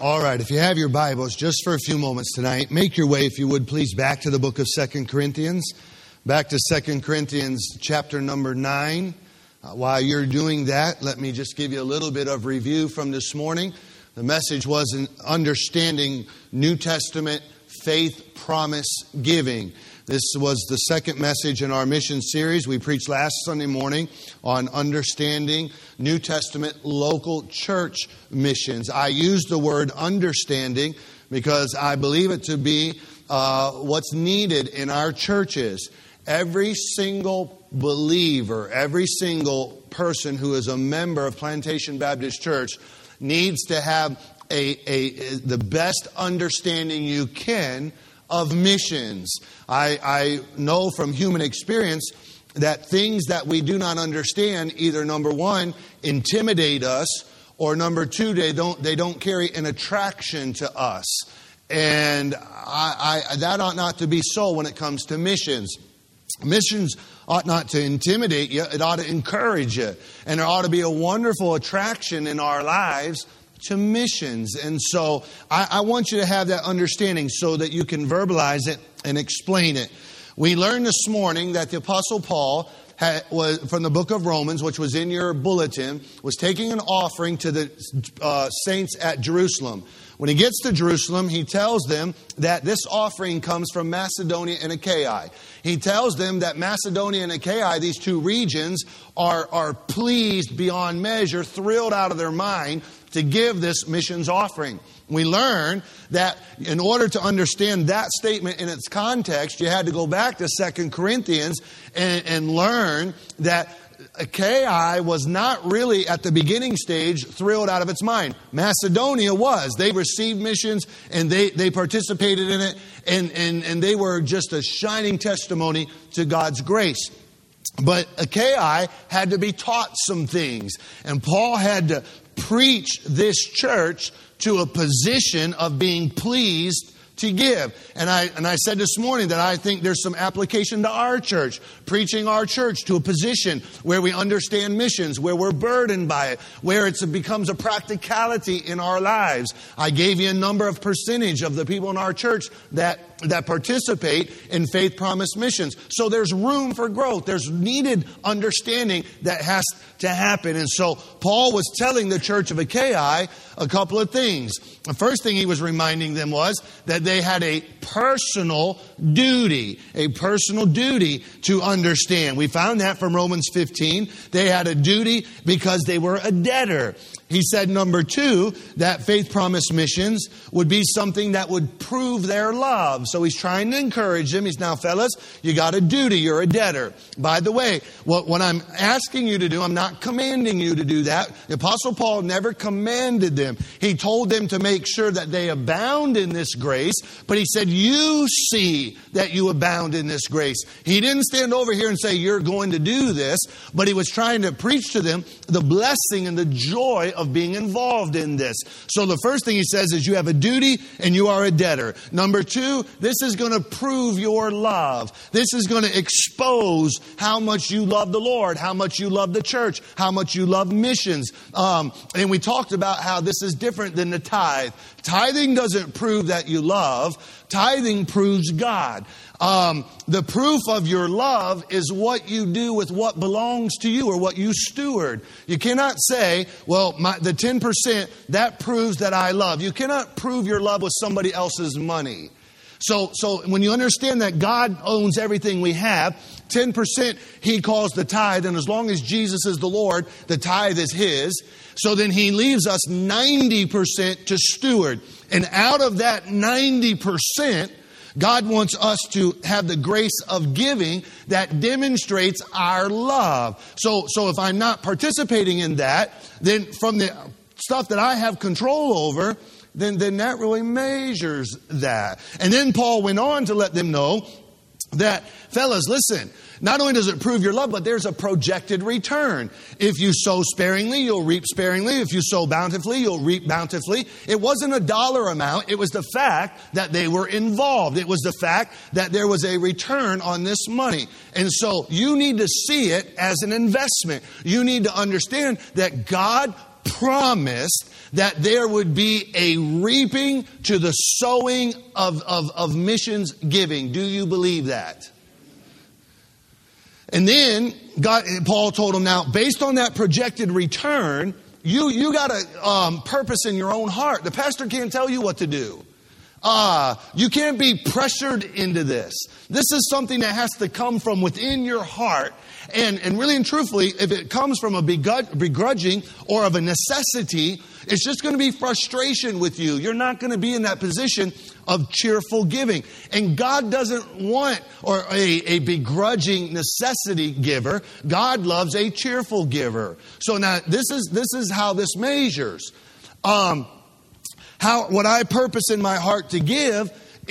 All right, if you have your Bibles, just for a few moments tonight, make your way, if you would, please, back to the book of 2 Corinthians. Back to 2 Corinthians chapter number 9. While you're doing that, let me just give you a little bit of review from this morning. The message was in understanding New Testament faith promise giving. This was the second message in our mission series. We preached last Sunday morning on understanding New Testament local church missions. I use the word understanding because I believe it to be what's needed in our churches. Every single believer, every single person who is a member of Plantation Baptist Church needs to have the best understanding you can of missions. I know from human experience that things that we do not understand, either number one, intimidate us, or number two, they don't carry an attraction to us. And that ought not to be so when it comes to missions. Missions ought not to intimidate you, it ought to encourage you. And there ought to be a wonderful attraction in our lives to missions. And so I want you to have that understanding so that you can verbalize it and explain it. We learned this morning that the Apostle Paul was from the book of Romans, which was in your bulletin, was taking an offering to the saints at Jerusalem. When he gets to Jerusalem, he tells them that this offering comes from Macedonia and Achaia. He tells them that Macedonia and Achaia, these two regions, are pleased beyond measure, thrilled out of their mind to give this missions offering. We learn that in order to understand that statement in its context, you had to go back to 2 Corinthians and learn that Achaia was not really at the beginning stage thrilled out of its mind. Macedonia was. They received missions and they participated in it and they were just a shining testimony to God's grace. But Achaia had to be taught some things. And Paul had to preach this church to a position of being pleased to give. And I said this morning that I think there's some application to our church, preaching our church to a position where we understand missions, where we're burdened by it, where it becomes a practicality in our lives. I gave you a number of percentage of the people in our church that participate in faith promise missions. So there's room for growth. There's needed understanding that has to happen. And so Paul was telling the church of Achaia a couple of things. The first thing he was reminding them was that they had a personal duty to understand. We found that from Romans 15. They had a duty because they were a debtor. He said, number two, that faith promise missions would be something that would prove their love. So he's trying to encourage them. He's now, fellas, you got a duty. You're a debtor. By the way, what I'm asking you to do, I'm not commanding you to do that. The Apostle Paul never commanded them. He told them to make sure that they abound in this grace. But he said, you see that you abound in this grace. He didn't stand over here and say, you're going to do this. But he was trying to preach to them the blessing and the joy of being involved in this. So the first thing he says is you have a duty and you are a debtor. Number two, this is going to prove your love. This is going to expose how much you love the Lord, how much you love the church, how much you love missions. And we talked about how this is different than the tithe. Tithing doesn't prove that you love. Tithing proves God. The proof of your love is what you do with what belongs to you or what you steward. You cannot say, well, the 10%, that proves that I love. You cannot prove your love with somebody else's money. So when you understand that God owns everything we have, 10% He calls the tithe, and as long as Jesus is the Lord, the tithe is His. So then He leaves us 90% to steward. And out of that 90%, God wants us to have the grace of giving that demonstrates our love. So if I'm not participating in that, then from the stuff that I have control over, then that really measures that. And then Paul went on to let them know that, fellas, listen, not only does it prove your love, but there's a projected return. If you sow sparingly, you'll reap sparingly. If you sow bountifully, you'll reap bountifully. It wasn't a dollar amount. It was the fact that they were involved. It was the fact that there was a return on this money. And so you need to see it as an investment. You need to understand that God promised that there would be a reaping to the sowing of missions giving. Do you believe that? And then Paul told him, now, based on that projected return, you got a purpose in your own heart. The pastor can't tell you what to do. You can't be pressured into this. This is something that has to come from within your heart. And really and truthfully, if it comes from a begrudging or of a necessity, it's just going to be frustration with you. You're not going to be in that position of cheerful giving. And God doesn't want a begrudging necessity giver. God loves a cheerful giver. So now this is how this measures. What I purpose in my heart to give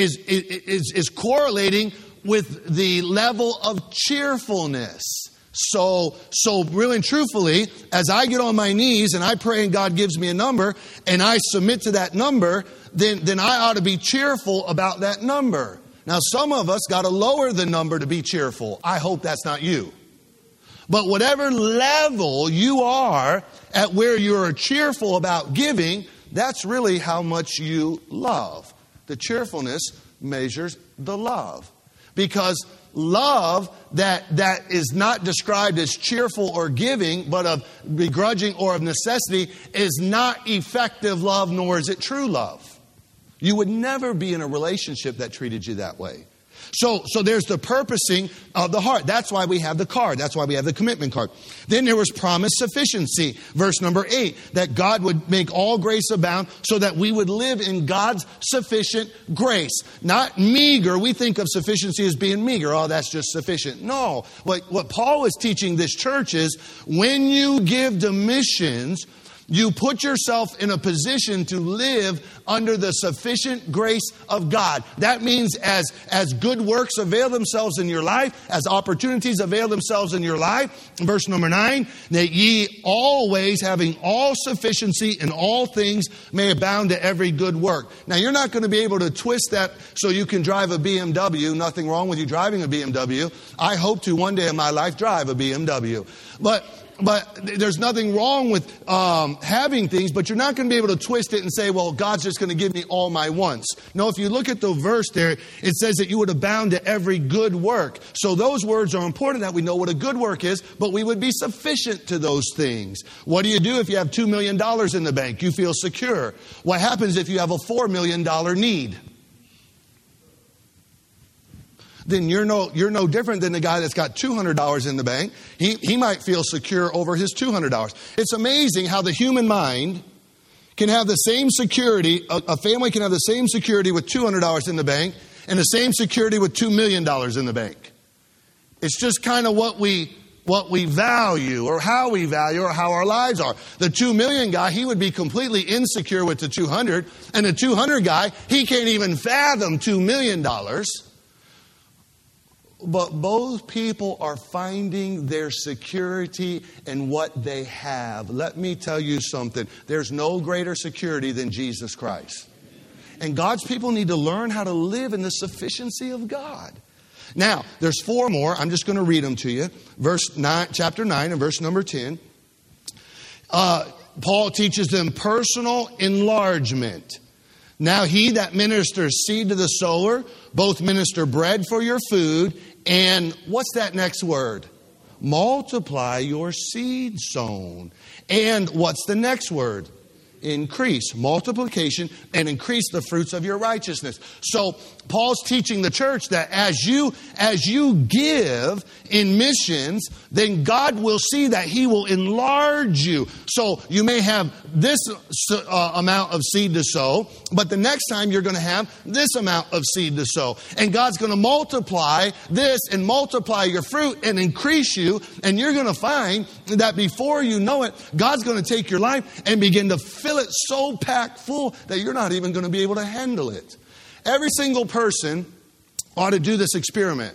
is correlating with the level of cheerfulness. So really and truthfully, as I get on my knees and I pray and God gives me a number and I submit to that number, then I ought to be cheerful about that number. Now, some of us got to lower the number to be cheerful. I hope that's not you. But whatever level you are at where you're cheerful about giving, that's really how much you love. The cheerfulness measures the love. Because love that is not described as cheerful or giving, but of begrudging or of necessity, is not effective love, nor is it true love. You would never be in a relationship that treated you that way. So there's the purposing of the heart. That's why we have the card. That's why we have the commitment card. Then there was promised sufficiency. Verse number 8, that God would make all grace abound so that we would live in God's sufficient grace. Not meager. We think of sufficiency as being meager. Oh, that's just sufficient. No. What Paul is teaching this church is when you give to missions, you put yourself in a position to live under the sufficient grace of God. That means as good works avail themselves in your life, as opportunities avail themselves in your life. Verse number 9, that ye always having all sufficiency in all things may abound to every good work. Now you're not going to be able to twist that so you can drive a BMW. Nothing wrong with you driving a BMW. I hope to one day in my life drive a BMW. But there's nothing wrong with having things, but you're not going to be able to twist it and say, well, God's just going to give me all my wants. No, if you look at the verse there, it says that you would abound to every good work. So those words are important that we know what a good work is, but we would be sufficient to those things. What do you do if you have $2 million in the bank? You feel secure. What happens if you have a $4 million need? Then you're no different than the guy that's got $200 in the bank. He might feel secure over his $200. It's amazing how the human mind can have the same security. A family can have the same security with $200 in the bank and the same security with $2 million in the bank. It's just kind of what we value or how we value or how our lives are. The $2 million guy, he would be completely insecure with the 200. And the 200 guy, he can't even fathom $2 million. But both people are finding their security in what they have. Let me tell you something. There's no greater security than Jesus Christ. And God's people need to learn how to live in the sufficiency of God. Now, there's 4 more. I'm just going to read them to you. Chapter 9 and verse number 10. Paul teaches them personal enlargement. Now he that ministers seed to the sower, both minister bread for your food, and what's that next word? Multiply your seed sown. And what's the next word? Increase, multiplication, and increase the fruits of your righteousness. So Paul's teaching the church that as you give in missions, then God will see that He will enlarge you. So you may have this amount of seed to sow, but the next time you're going to have this amount of seed to sow. And God's going to multiply this and multiply your fruit and increase you. And you're going to find that before you know it, God's going to take your life and begin to fill it so packed full that you're not even going to be able to handle it. Every single person ought to do this experiment.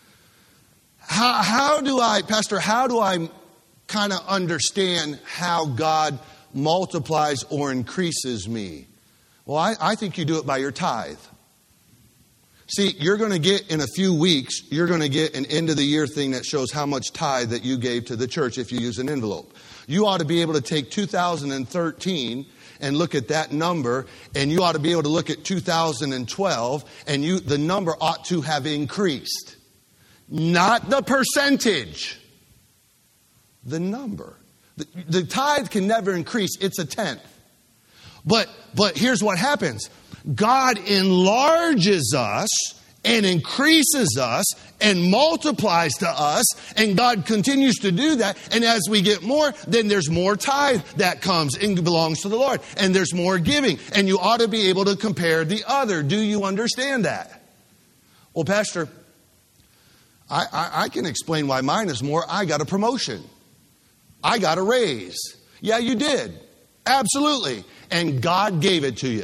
How do I kind of understand how God multiplies or increases me? Well, I think you do it by your tithe. See, you're going to get in a few weeks, you're going to get an end of the year thing that shows how much tithe that you gave to the church if you use an envelope. You ought to be able to take 2013 and look at that number, and you ought to be able to look at 2012, and the number ought to have increased. Not the percentage. The number. The tithe can never increase. It's a tenth. But here's what happens. God enlarges us and increases us and multiplies to us, and God continues to do that. And as we get more, then there's more tithe that comes and belongs to the Lord. And there's more giving. And you ought to be able to compare the other. Do you understand that? Well, Pastor, I can explain why mine is more. I got a promotion. I got a raise. Yeah, you did. Absolutely. And God gave it to you.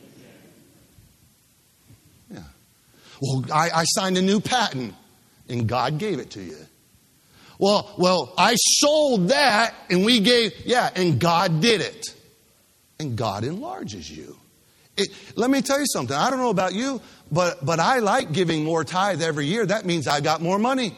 Yeah. Well, I signed a new patent and God gave it to you. Well, I sold that and we gave, and God did it. And God enlarges you. Let me tell you something. I don't know about you, but I like giving more tithe every year. That means I got more money.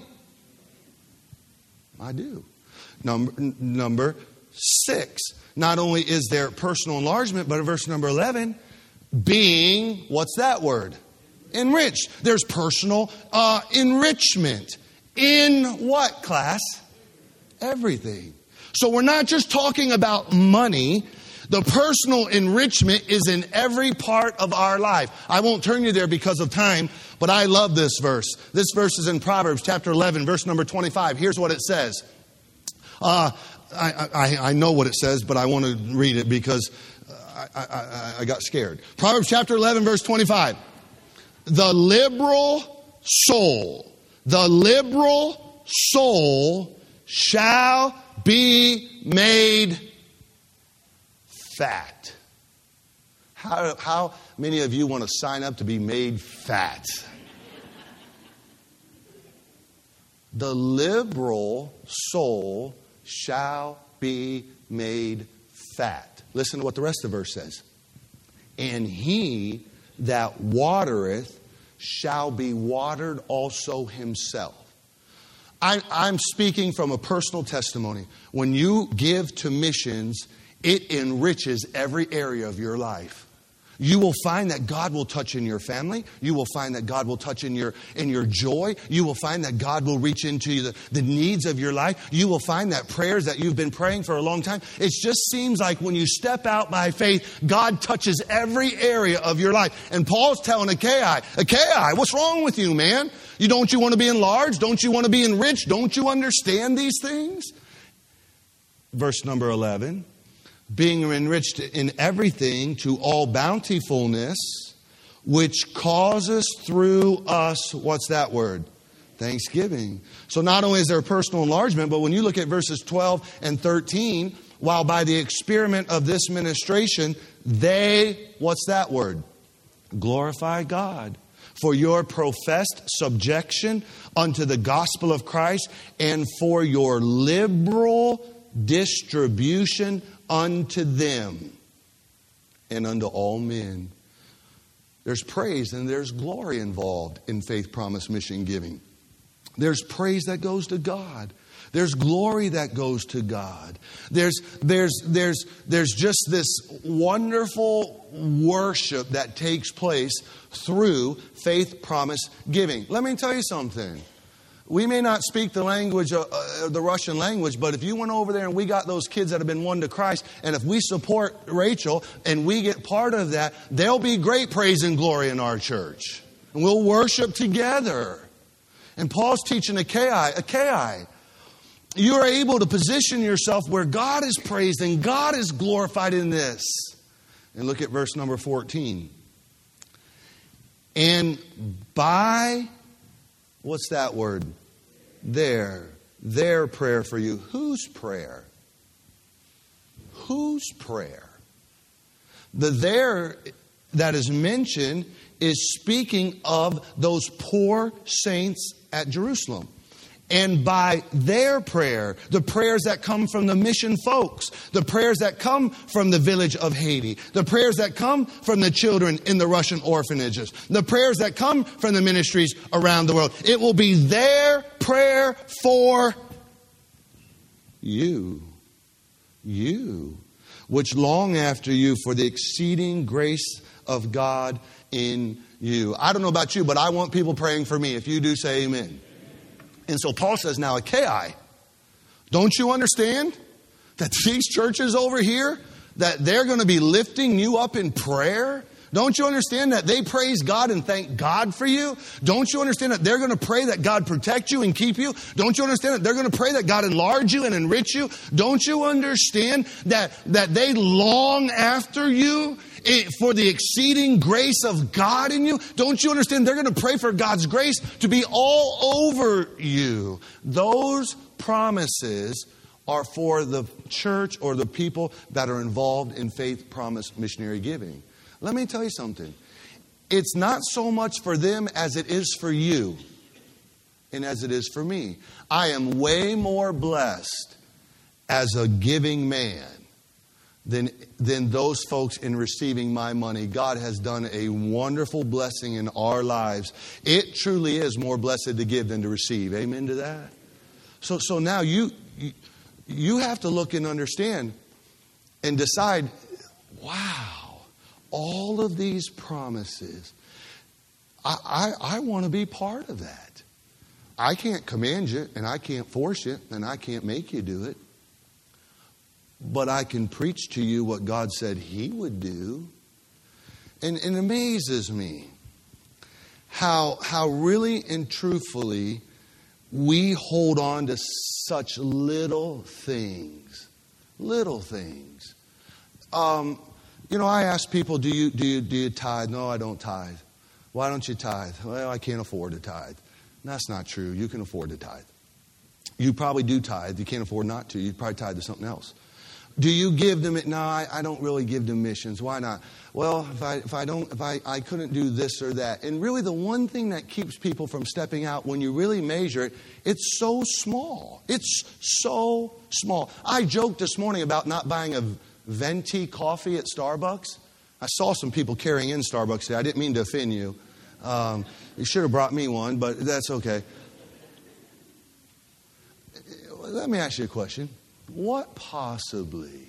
I do. Number 6. Not only is there personal enlargement, but in verse number 11, being, what's that word? Enriched. There's personal enrichment. In what, class? Everything. So we're not just talking about money. The personal enrichment is in every part of our life. I won't turn you there because of time, but I love this verse. This verse is in Proverbs chapter 11, verse number 25. Here's what it says. I know what it says, but I want to read it because I got scared. Proverbs chapter 11, verse 25. The liberal soul shall be made fat. How many of you want to sign up to be made fat? The liberal soul shall be made fat. Listen to what the rest of the verse says. And he that watereth shall be watered also himself. I'm speaking from a personal testimony. When you give to missions, it enriches every area of your life. You will find that God will touch in your family. You will find that God will touch in your joy. You will find that God will reach into the needs of your life. You will find that prayers that you've been praying for a long time, it just seems like when you step out by faith, God touches every area of your life. And Paul's telling Achaia, what's wrong with you, man? Don't you want to be enlarged? Don't you want to be enriched? Don't you understand these things? Verse number 11. Being enriched in everything to all bountifulness, which causes through us, what's that word? Thanksgiving. So not only is there personal enlargement, but when you look at verses 12 and 13, while by the experiment of this ministration, they, what's that word? Glorify God for your professed subjection unto the gospel of Christ and for your liberal distribution unto them and unto all men. There's praise and there's glory involved in Faith Promise Mission giving. There's praise that goes to God. There's glory that goes to God. There's just this wonderful worship that takes place through Faith Promise giving. Let me tell you something. We may not speak the language, the Russian language, but if you went over there and we got those kids that have been won to Christ, and if we support Rachel and we get part of that, there'll be great praise and glory in our church. And we'll worship together. And Paul's teaching Achaia, you are able to position yourself where God is praised and God is glorified in this. And look at verse number 14. And by... what's that word? Their prayer for you. Whose prayer? Whose prayer? The there that is mentioned is speaking of those poor saints at Jerusalem. And by their prayer, the prayers that come from the mission folks, the prayers that come from the village of Haiti, the prayers that come from the children in the Russian orphanages, the prayers that come from the ministries around the world, it will be their prayer for you, which long after you for the exceeding grace of God in you. I don't know about you, but I want people praying for me. If you do, say amen. And so Paul says, now, Achaia, don't you understand that these churches over here, that they're going to be lifting you up in prayer? Don't you understand that they praise God and thank God for you? Don't you understand that they're going to pray that God protect you and keep you? Don't you understand that they're going to pray that God enlarge you and enrich you? Don't you understand that they long after you for the exceeding grace of God in you? Don't you understand they're going to pray for God's grace to be all over you? Those promises are for the church or the people that are involved in faith promise missionary giving. Let me tell you something. It's not so much for them as it is for you and as it is for me. I am way more blessed as a giving man than those folks in receiving my money. God has done a wonderful blessing in our lives. It truly is more blessed to give than to receive. Amen to that? So now you have to look and understand and decide, wow, all of these promises, I want to be part of that. I can't command you, and I can't force you, and I can't make you do it. But I can preach to you what God said He would do. And it amazes me how really and truthfully we hold on to such little things. Little things. I ask people, do you tithe? No, I don't tithe. Why don't you tithe? Well, I can't afford to tithe. That's not true. You can afford to tithe. You probably do tithe. You can't afford not to. You probably tithe to something else. Do you give them it? No, I don't really give them missions. Why not? Well, if I couldn't do this or that. And really the one thing that keeps people from stepping out when you really measure it, it's so small. It's so small. I joked this morning about not buying a venti coffee at Starbucks. I saw some people carrying in Starbucks today. I didn't mean to offend you. You should have brought me one, but that's okay. Let me ask you a question. What possibly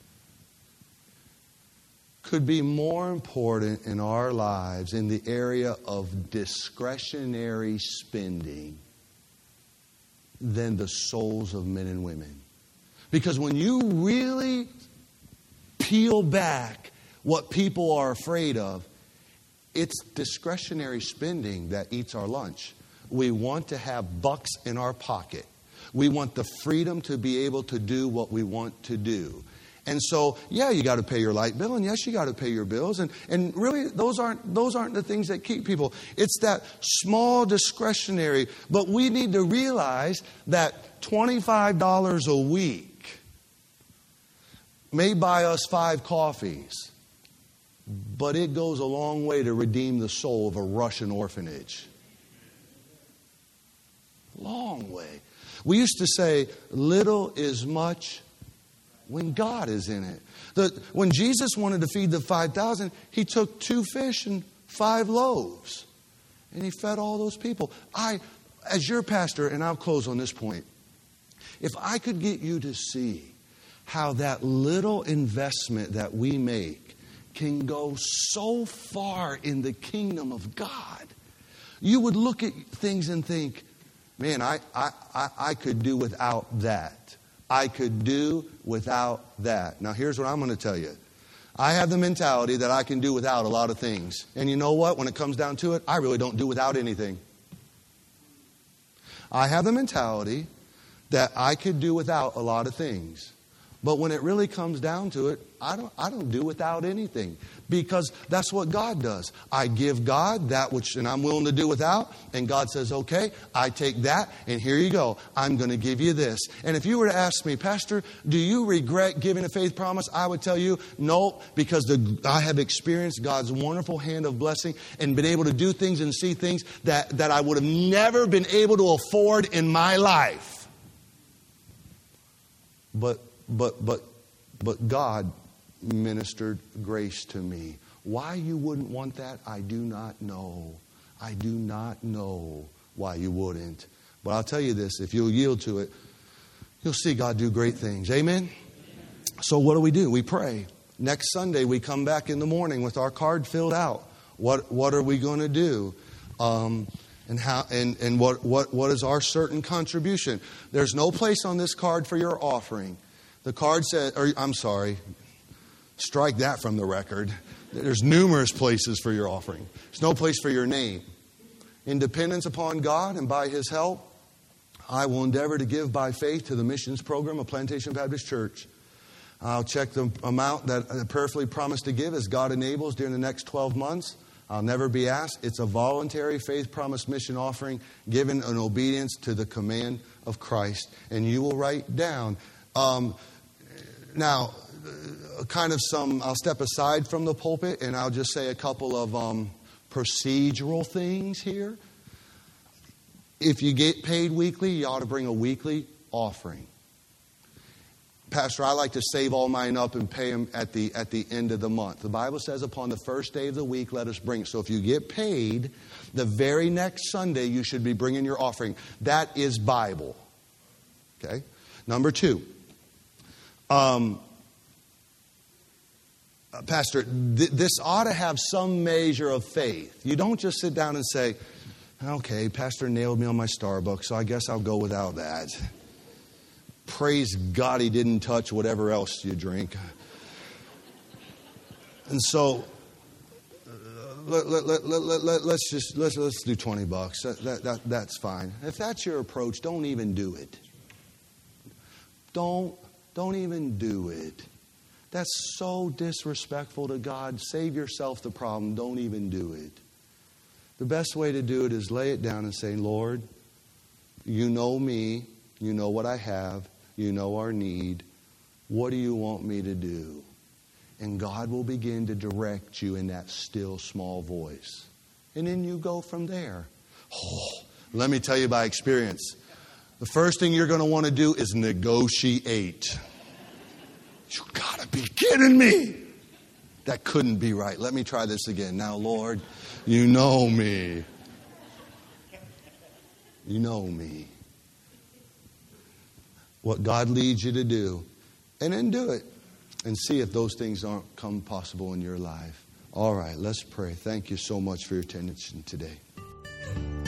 could be more important in our lives in the area of discretionary spending than the souls of men and women? Because when you really peel back what people are afraid of, it's discretionary spending that eats our lunch. We want to have bucks in our pocket. We want the freedom to be able to do what we want to do. And so, yeah, you got to pay your light bill, and yes, you got to pay your bills. And really, those aren't the things that keep people. It's that small discretionary. But we need to realize that $25 a week may buy us 5 coffees, but it goes a long way to redeem the soul of a Russian orphanage. Long way. We used to say, little is much when God is in it. When Jesus wanted to feed the 5,000, He took 2 fish and 5 loaves. And He fed all those people. As your pastor, and I'll close on this point, if I could get you to see how that little investment that we make can go so far in the kingdom of God, you would look at things and think, man, I could do without that. I could do without that. Now, here's what I'm going to tell you. I have the mentality that I can do without a lot of things. And you know what? When it comes down to it, I really don't do without anything. I have the mentality that I could do without a lot of things. But when it really comes down to it, I don't do without anything, because that's what God does. I give God that which, and I'm willing to do without, and God says, okay, I take that, and here you go. I'm going to give you this. And if you were to ask me, Pastor, do you regret giving a faith promise? I would tell you, no, because I have experienced God's wonderful hand of blessing and been able to do things and see things that I would have never been able to afford in my life. But God ministered grace to me. Why you wouldn't want that, I do not know. I do not know why you wouldn't. But I'll tell you this, if you'll yield to it, you'll see God do great things. Amen? So what do? We pray. Next Sunday, we come back in the morning with our card filled out. What are we going to do? And how and what is our certain contribution? There's no place on this card for your offering. The card says, strike that from the record. There's numerous places for your offering. There's no place for your name. In dependence upon God and by His help, I will endeavor to give by faith to the missions program of Plantation Baptist Church. I'll check the amount that I prayerfully promised to give as God enables during the next 12 months. I'll never be asked. It's a voluntary faith promise mission offering given in obedience to the command of Christ. And you will write down. Now, I'll step aside from the pulpit and I'll just say a couple of procedural things here. If you get paid weekly, you ought to bring a weekly offering. Pastor, I like to save all mine up and pay them at the end of the month. The Bible says upon the first day of the week, let us bring it. So if you get paid, the very next Sunday, you should be bringing your offering. That is Bible. Okay? Number 2. Pastor, this ought to have some measure of faith. You don't just sit down and say, okay, Pastor nailed me on my Starbucks, so I guess I'll go without that. Praise God he didn't touch whatever else you drink. And so let's do $20. That's fine. If that's your approach, don't even do it. Don't even do it. That's so disrespectful to God. Save yourself the problem. Don't even do it. The best way to do it is lay it down and say, Lord, you know me. You know what I have. You know our need. What do you want me to do? And God will begin to direct you in that still small voice. And then you go from there. Oh, let me tell you by experience. The first thing you're going to want to do is negotiate. You got to be kidding me. That couldn't be right. Let me try this again. Now, Lord, you know me. You know me. What God leads you to do. And then do it. And see if those things aren't come possible in your life. All right, let's pray. Thank you so much for your attention today.